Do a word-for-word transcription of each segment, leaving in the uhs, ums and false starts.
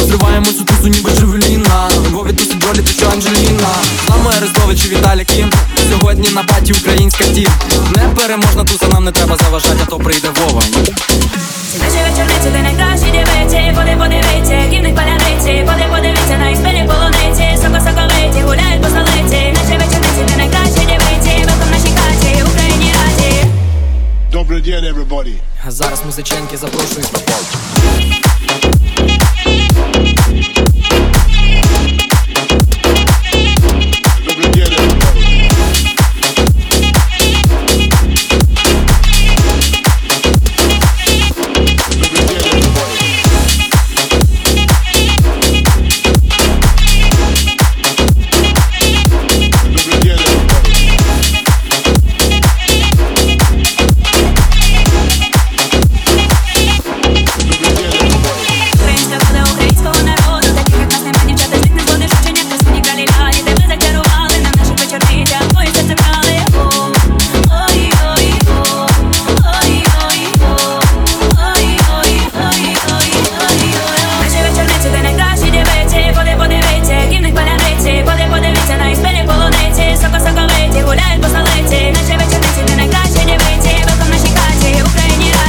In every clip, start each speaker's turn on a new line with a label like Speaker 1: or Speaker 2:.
Speaker 1: Розриваємо цю тусу ніби Джевеліна. Львові тусить Джолі, ти що Анджеліна. З нами Арестович і Віталій Кім. Сьогодні на паті українська тім. Непереможна туса, нам не треба заважати, а то прийде Вова.
Speaker 2: Наші вечорниці, де найкращі дівиці. Поди подивіться, які в них паляниці. Поди подивіться на їх спілі полуниці. Соко-соковиті, гуляють по столиці. Наші вечорниці, де найкращі дівиці. Велком в нашій хаті, Україні раді.
Speaker 3: Добрий день, everybody.
Speaker 1: А зараз музиченьки запрошують на пол.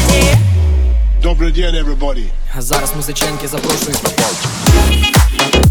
Speaker 3: Добрий день, everybody.
Speaker 1: А зараз музиченьки запрошують на пол.